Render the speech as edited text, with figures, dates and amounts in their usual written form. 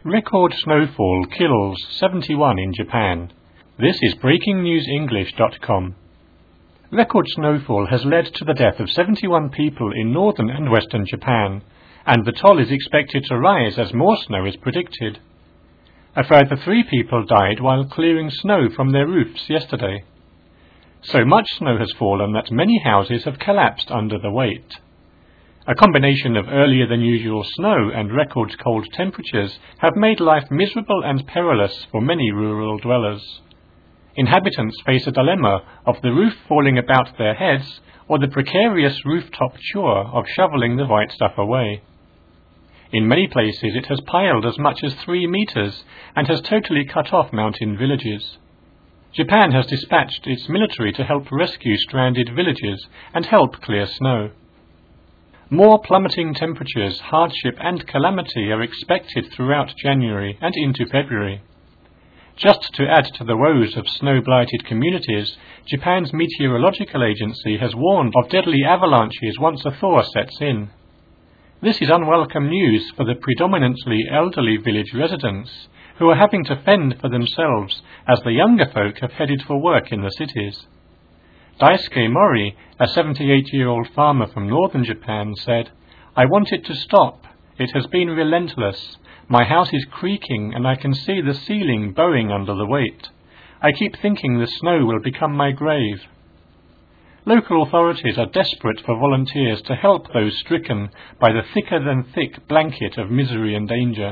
Record snowfall kills 71 in Japan. This is BreakingNewsEnglish.com. Record snowfall has led to the death of 71 people in northern and western Japan, and the toll is expected to rise as more snow is predicted. A further 3 people died while clearing snow from their roofs yesterday. So much snow has fallen that many houses have collapsed under the weight. A combination of earlier than usual snow and record cold temperatures have made life miserable and perilous for many rural dwellers. Inhabitants face a dilemma of the roof falling about their heads or the precarious rooftop chore of shoveling the white stuff away. In many places it has piled as much as 3 meters and has totally cut off mountain villages. Japan has dispatched its military to help rescue stranded villages and help clear snow. More plummeting temperatures, hardship and calamity are expected throughout January and into February. Just to add to the woes of snow-blighted communities, Japan's meteorological agency has warned of deadly avalanches once a thaw sets in. This is unwelcome news for the predominantly elderly village residents, who are having to fend for themselves as the younger folk have headed for work in the cities. Daisuke Mori, a 78-year-old farmer from northern Japan, said, "I want it to stop. It has been relentless. My house is creaking and I can see the ceiling bowing under the weight. I keep thinking the snow will become my grave." Local authorities are desperate for volunteers to help those stricken by the thicker-than-thick blanket of misery and danger.